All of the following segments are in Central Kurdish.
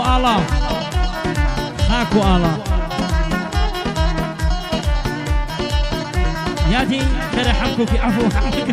آلا خاكو آلا يادي كده حمكو في عفو حمك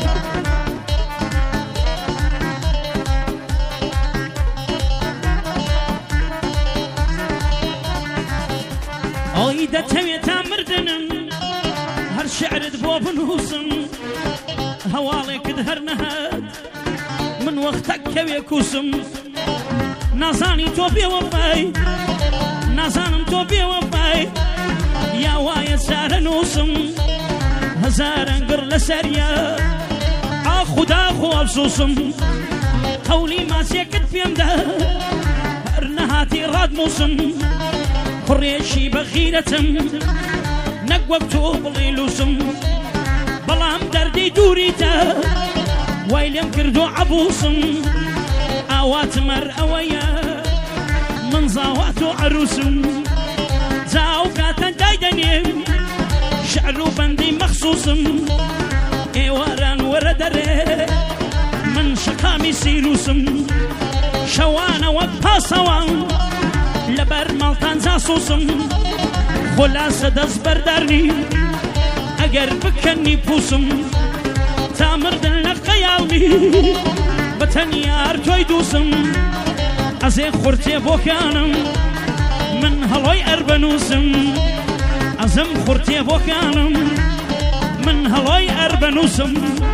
إذا تميت مردن هر شعر دبوب نوسم هوالك دهر نهاد من وقتك كوي كوسم نازاني توبي وفاي نازانم توبي وفاي يا وايا سار نوسم هزار انقر لسريا اخو افسوسم قولي ما سيكت في امده هرنهاتي راد موسم فريشي بخيرتم نقوبتو بليلوسم بلام دردي دوريتا ويلم كردو عبوسم اوات مر اويا من زاواتو عروسم زاوكاتا دايدنيم شعرو بندي مخصوصم ايواران وردري من شقامي سيروسم شوانا وباسوان لبر مالتان زاسوسم خلاصه دز بردارني اگر بکنی پوسم تامردن لقیالمی بتنیار توی دوسم از خورتی بوکانم من هلوی اربنوسم ازم خورتی بوکانم من هلوی اربنوسم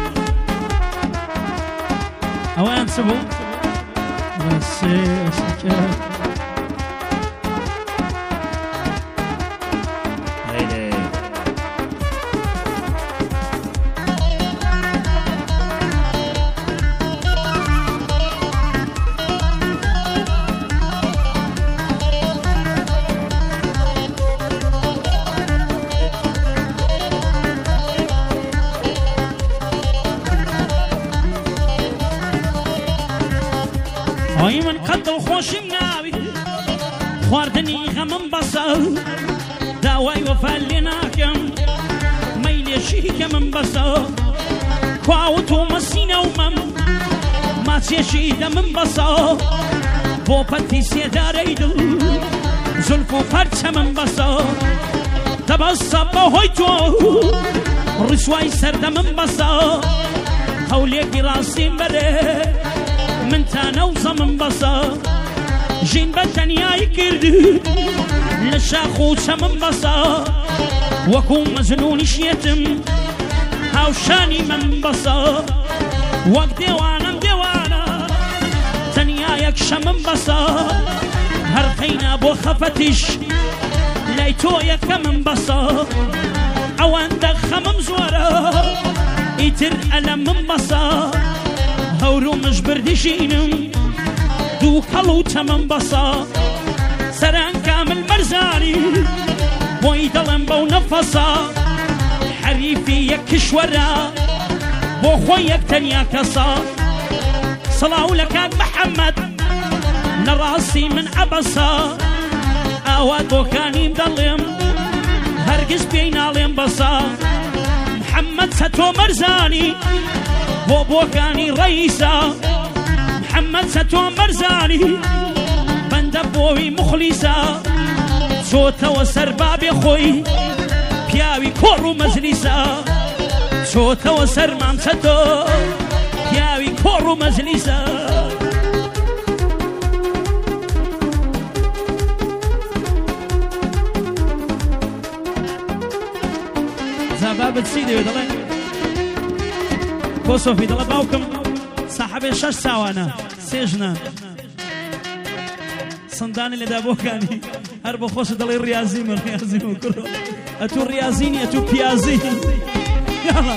اوان سبو بس هاي من قتل خوش مناوي خواردني غمم بصل داواي وفالناكم ميلي شيك من بصل كواوتو مسينا ومم ما تشيد من بصل بوبتي سيداريدل زلفو فرش من بصل تبصب هويتو رسواي سرد من بصل قوليك راسي مري من تنوصى من بصا جين بتنياي كرد لشاخوصة من بصا وكون مزنون شيتم هاوشاني من بصا وقت ديوانا تنيايك شمن بصا هرخينا بو خفتش ليتويك من بصا اوان دخ من زورا يتر ألم من بصا هورو مجبر دشينم دو كلوتا من بصا سران كامل مرزاني بوي دلم بو نفصا حريفي يكشورا بو خويك تنيا كصا صلاو لك محمد نراسي من عبصا اواد بو كاني مدلم هرقز بين عليم بصا محمد ستو مرزاني بوكاني رئيسا محمد ستو مرزاني بندبوي مخلصا صوت وسرباب خوي بياوي كورو مجلسا صوت وسرمام ستو بياوي كورو مجلسا زباب تسيدي ودلين كوسو في دلت باوكم صاحب 6 ساوانا سجنا صنداني اللي دابوكاني هربو خوش دلي الريازيم كله اتو ريازيني اتو بيازين يلا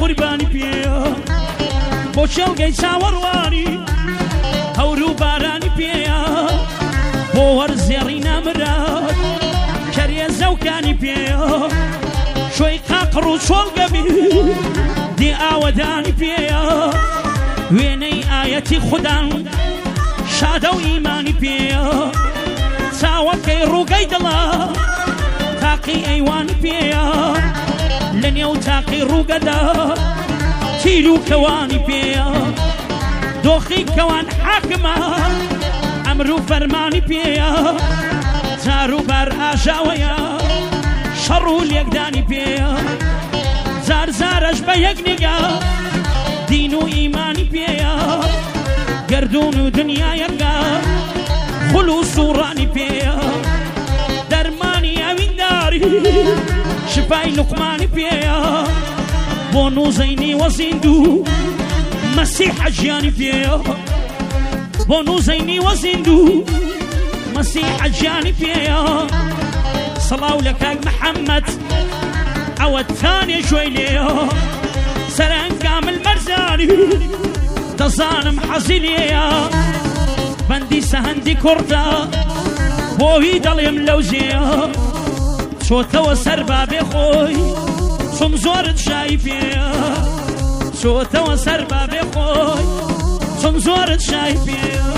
قوربانی پێیە بۆ چێڵگەی چاوەڕوانی هەور و بارانی پێیە بۆ وەرزێڕی نامرات کەرێ زەوکانی پێیە شوۆی قاقڕ و چۆڵگەبی دی ئاوەدانی پێیە وێنەی ئایەتی خودان شادە و ئیمانی پێیە چاوەکەی ڕووگەی دڵە تاقی ئەیوانی پێیە لە نێو تاقی ڕووگەدا تیر و کەوانی پێیە دۆخی کەوان حاکمە ئەمر و فەرمانی پێیە جار و بار ئاژاوەیە شەڕ و لێکدانی پێیە زار زارەش بە یەک نێگە دین و ئیمانی پێیە گەردوون و دنیا یەکە خولوس و ڕانی پێیە دەرمانی ئەوینداری شفای لوقمانی پێیە بۆ نووزەینی وەزیندوو مەسیحە ژیانی پێیە بۆ نووزەینی وەزیندوو مەسیحە ژیانی پێیە سەڵاو لە کاک محەممەد ئەوە تانێ شوێی لێیە سەرەنگامل مەرزانی دەزانم حەزی لێیە بەندی سەهەندی کوڕدا بۆهی دەڵێم لەو زێیە چۆتەوە سەر بابێ خۆی چۆم زۆرت شای پێیە چۆتەوە سەر بابێ خۆی چۆم زۆرت شای پێیە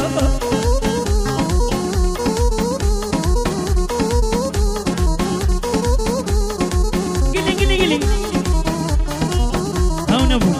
ئەو نەبوو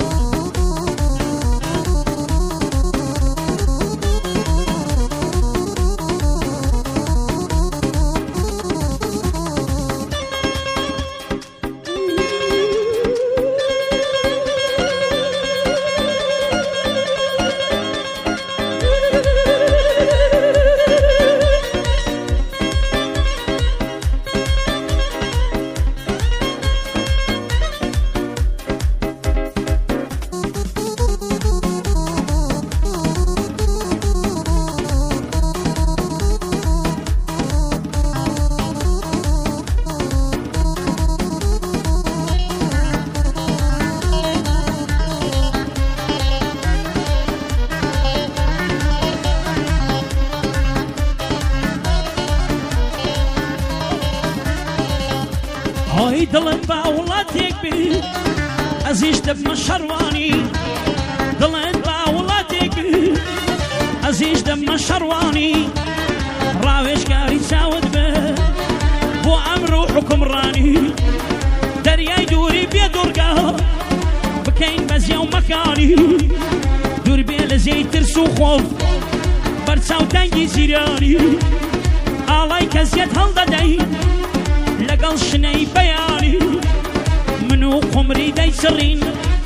ئەی دڵم با وڵاتێک بێ ئەزیش دەبمە شەڕوانی دڵت با وڵاتێک بێ ئەزیش دەبمە شەڕوانی ڕاوێژکاری چاوت بێ بۆ ئەمر و حوکمڕانی دەریای دووری بێ دوورگە بکەین بە زێو مەکانی دوور بێ لە زێی ترس و خۆف بەرچاو تەنگی زیرانی ئاڵای کەسیەت هەڵدەدەین لەگەڵ شنەی بەیانی من و قومری دەیسڕین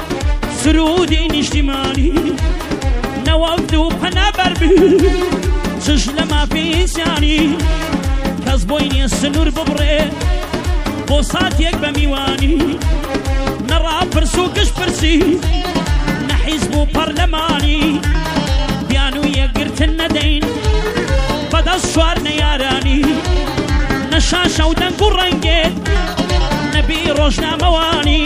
سرودی نیشتیمانی نەوەفد و پەنابەربی چش لە مافیسیانی کەس بۆی نییە سنوور ببڕێ بۆ ساتێک بە میوانی نەڕاپرس و گشت پرسی نەحیزب و پەرلەمانی بیان و یەکگرتن نەدەین بەدەست شوار نەیارانی نەشاشە و دەنگ و ڕەنگێت نەبی ڕۆژنامەوانی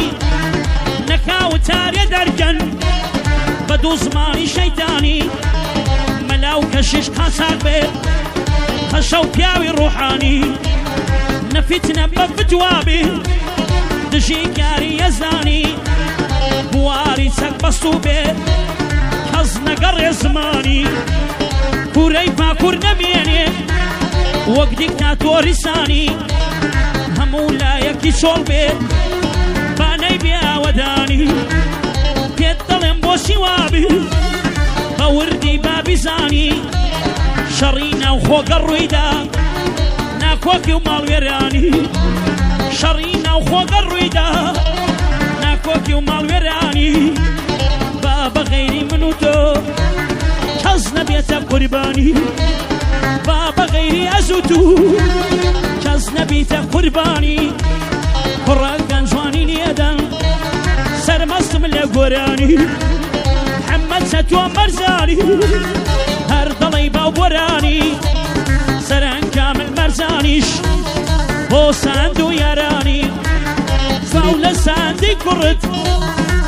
نەکاوتارێ دەرکەن بە دوو زمانی شەیتانی مەلاو کەشیش قاساق بێت خەشە و پیاوی ڕوحانی نەفیتنە بە فتوابی دژی کاری یەزانی بواری چەک بەستوو بێت کەس نەگەڕێ زمانی کوورەی پاکوور نەمێنێ وەک دیکتاتۆری سانی هەموو لایەکی چۆڵ بێت بانەی بێ ئاوەدانی پێت دەڵێم بۆ سیوابی بە وردی بابی زانی شەڕی ناو خۆگە ڕوویدا ناکۆکی و ماڵوێرانی شەڕی ناو خۆگە ڕوویدا ناکۆکی و ماڵوێرانی با بە غەیری من و تۆ کەس نەبێتە قوربانی با بە غەیری ئەز و تو کەس نەبیتە قوربانی کوڕە گەنجوانی لێدەن سەرمەستم لە گۆرانی محەممەد چەتۆ مەرزانی هەر دەڵی باو بۆرانی سەرەنگامل مەرزانیش بۆ ساند و یارانی فاو لە ساندی کوڕت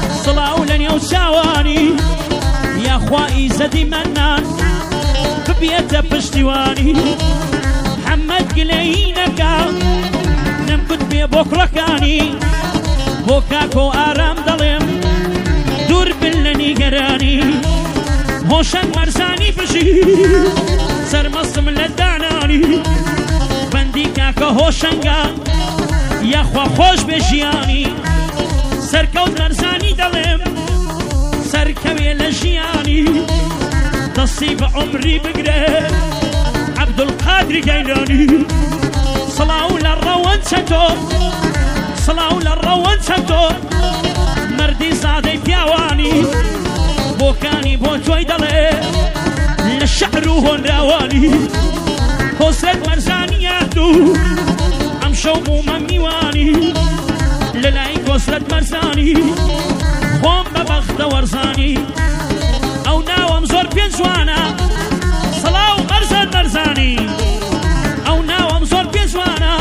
ناو چاوانی یاخوایی زەدی مەنان ببێتە پشتیوانی محەممەد گلەیی نەکا نەمگوت بێ بۆ کوڕەکانی بۆ کاکۆ ئارام دەڵێم دوور بن لە نیگەرانی هۆشەنگ مەرزانی بژی سەرمەستم لە دانانی بەندی کاکە هۆشەنگە یاخوا خۆش بێ ژیانی سەرکەوت مەرزانی دەڵێم سەرکەوێ لە ژیانی دەستی بە عمری بگرێ عەبدولقادری گەیلانی سڵاو لە ڕەوەن چەتۆ سڵاو لە ڕەوەن چەتۆ مەردی زادەی پیاوانی بۆکانی بۆ تۆی دەڵێ لە شەعر و هۆنراوانی خۆسرەت مەرزانی یاردوو ئەم شەو بوومە میوانی لە لای خۆسرەت مەرزانی خۆم بە بەختە وەرزانی ئەو ناوەم زۆر پێ جوانە سڵاو مەرزان مەرزانی ئەو ناوەم زۆر پێ جوانە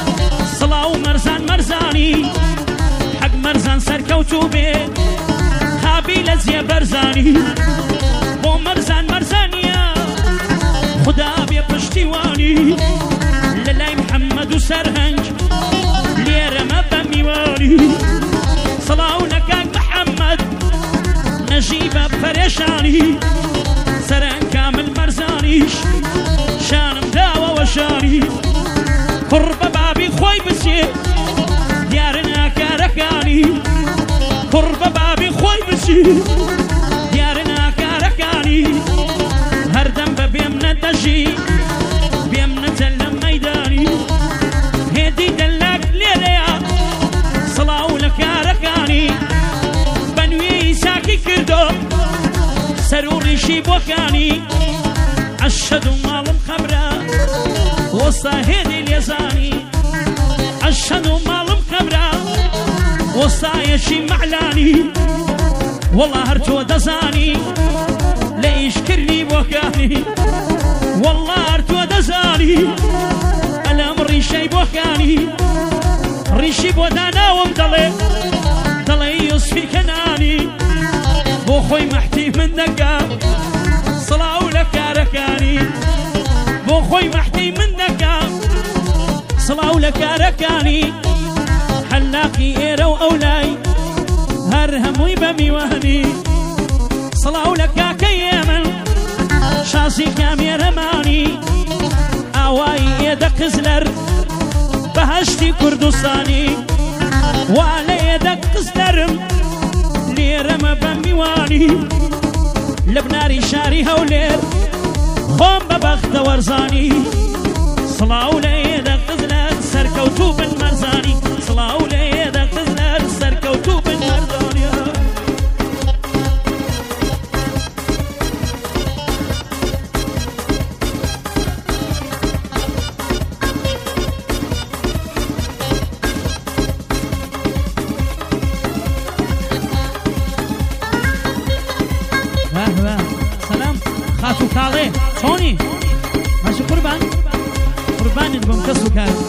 سڵاو مەرزان مەرزانی حەق مەرزان سەرکەوتوو بێ خابی لە جێ بەرزانی بۆ مەرزان مەرزانیە خدا بێ پشتیوانی لە لای محەممەد و سەرهەنگ لێرەمە بە میوانی سڵاو لە کاک محەممەد نەژیبە پەرێشانی سەرهەنگ کامل مەرزانیش شانم داوەوە شانی کوڕ بە بابی خۆی بچێ دیارە ناکارەکانی کوڕ بە بابی خۆی بچی دیارە ناکارەکانی هەردەم بە بێم نەدەژی بێم نەجە لە مەیدانی هێدی دەلاک لێرەیە سڵاو لە کارەکانی بەنوێی ساکی کردۆ سەر و ڕیشی بۆکانی عەشەد و ماڵم خەبرە وەستا هێدی لێزانی عەشەد و ماڵم خەبرە وەستایەکی مەعلانی وەڵا هەر تۆ دەزانی لە ئیشکردنی بۆکانی وەڵا هەر تۆ دەزانی ئەلەم ڕیشەی بۆکانی ڕیشی بۆ داناوم دەڵێ یوسفی کەنانی بۆ خۆی مەحتی من دەکا سڵاو لە کارەکانی بۆ خۆی مەحتی من دەکا سڵاو لە کارەکانی حەلاقی ئێرە و ئەولای هەر هەمووی بە میوانی سڵاو لە کاکەی ئێمن شازی کامێرەمانی ئاوایی ئێدە قزلەر بەهەشتی کوردستانی وا لە ئێدە قزلەرم لێرەمە بە میوانی لە بناری شاری هەولێر خۆم بە بەختە وەرزانی سڵاو لە ئێدە قزلەر سەرکەوتوو بن مەرزانی سڵاو لە ئێدە قزلەر سەرکەوتوو بن مەرزانی سلام خاتو کاڵێ چۆنی ماشی قوربانت بۆم کەس و کار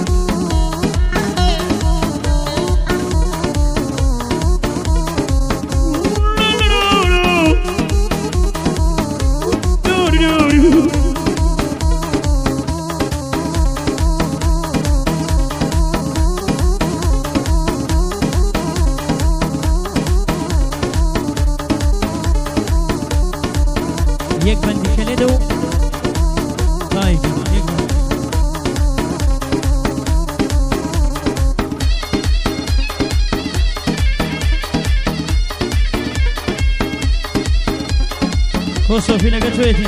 یەک بەندیکە لێدە و کۆ سۆفی لەگە توێتی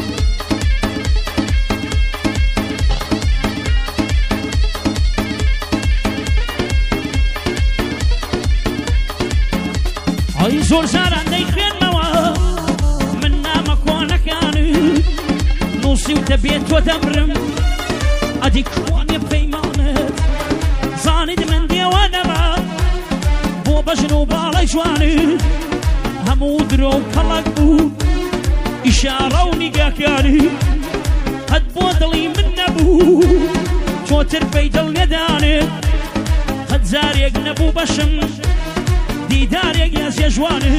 ئەی زۆر جاران دەیخوێنمەوە من نامە کۆنەکانی نووسی و دەبێت تۆ دەمرم ئەدی کوانێ پەیمانت زانید من دێوانەمە بۆ بەژن و باڵەی جوانت هەموو درۆ و کەڵک بوو ئیشارە و نیگاکانی قەت بۆ دڵی من نەبوو تۆ تۆ تربەی دڵ نەدانێت قەت جارێک نەبوو بەشم دیدارێک یاسیە جوانە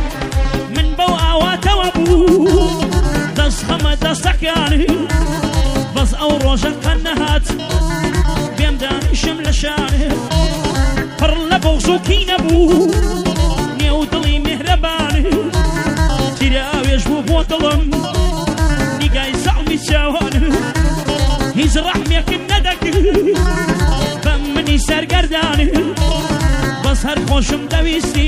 من بەو ئاواتەوە بوو دەستخەمە دەستەکانی بەس ئەو ڕۆژە قەن نەهات بێم دانیشم لە شانێ پڕ لە بغز و کینە بوو نێو دڵی میهرەبانێ تیراوێژ بوو بۆ دڵم نیگای سەڵمی چاوانە هیچ ڕەحمێکم نەدەکرد بە منی سەرگەردانێ بەس هەر خۆشم دەویستی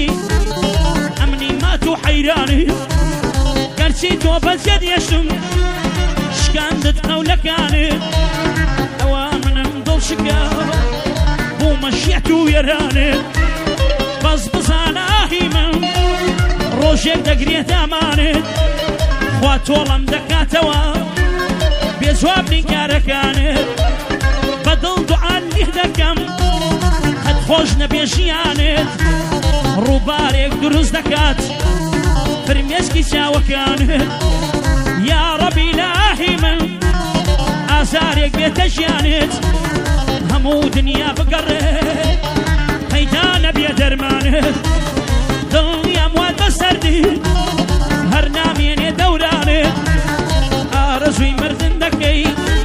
ئەمنی مات و حەیرانێ گەرچی تۆ بەجێ دێشم شکاندت قەولەکانێ ئەوە منم دڵشکا بوومە شێت و وێرانێ بەس بزانە ئاهی من ڕۆژێک دەگرێت ئامانێت خوا تۆڵم دەکاتەوە بێجواب نیگارەکانێت بەدڵ دوعان لێ دەکەم قەت خۆش نەبێژیانێت ڕووبارێک دروست دەکات فرمێسکی چاوەکانێت یا ڕەبی لە ئاهی من ئازارێک بێتە ژیانێت هەموو دنیا بگەڕێت پەیدا نەبێ دەرمانێت دڵنیام وا دەسەردی هەر نامێنێ دەورانێت ئارەزووی مردن دەکەی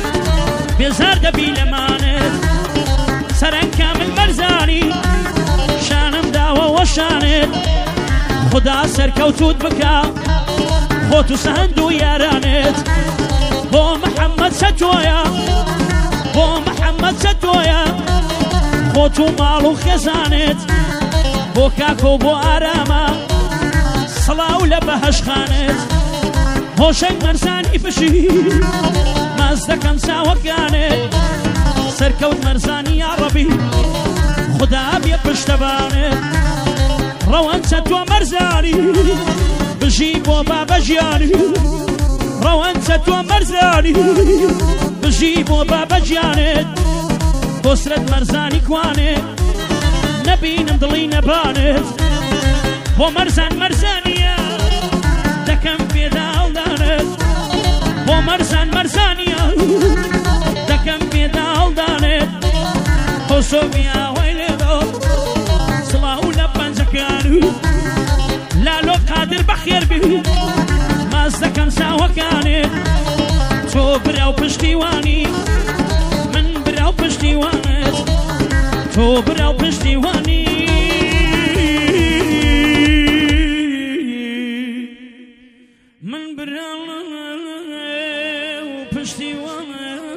بێزار دەبی لەمانێت سەرەنگ کامل مەرزانی شانم داوە وەشانێت خدا سەرکەوتوت بکە خۆت و سەهند و یارانێت بۆ محەممەد سەتۆیە بۆ محەممەد سەتۆیە خۆت و ماڵ و خێزانێت بۆ کاکە و بۆ ئارامە سڵاو لە بەهەشخانێت هۆشەنگ مەرزانی پشی ماز دەکەم چاوەکانێت سەرکەوت مەرزانی یا ڕەبی خدا بێ پشتەبانێت ڕەوەنچە تۆ مەرزانی بژی بۆ بابە ژیانی ڕەوەنچە تۆ مەرزانی بژی بۆ بابە ژیانێت بۆسرەت مەرزانی کوانێت نەبینم دڵی نەبانێت بۆ مەرزان مەرزانیە دەکەم پێدا هەڵدانێت بۆ مەرزان مەرزانیە دەکەم پێدا هەڵدانێت بۆ سۆمی ئاوای لێدۆ سڵاو لە پەنجەکان لالۆ قادر بەخێر بی ماز دەکەم چاوەکانێت تۆ براو پشتیوانی من براو پشتیوانێت تۆ براو پشتیوانی من براو پشتیوانێت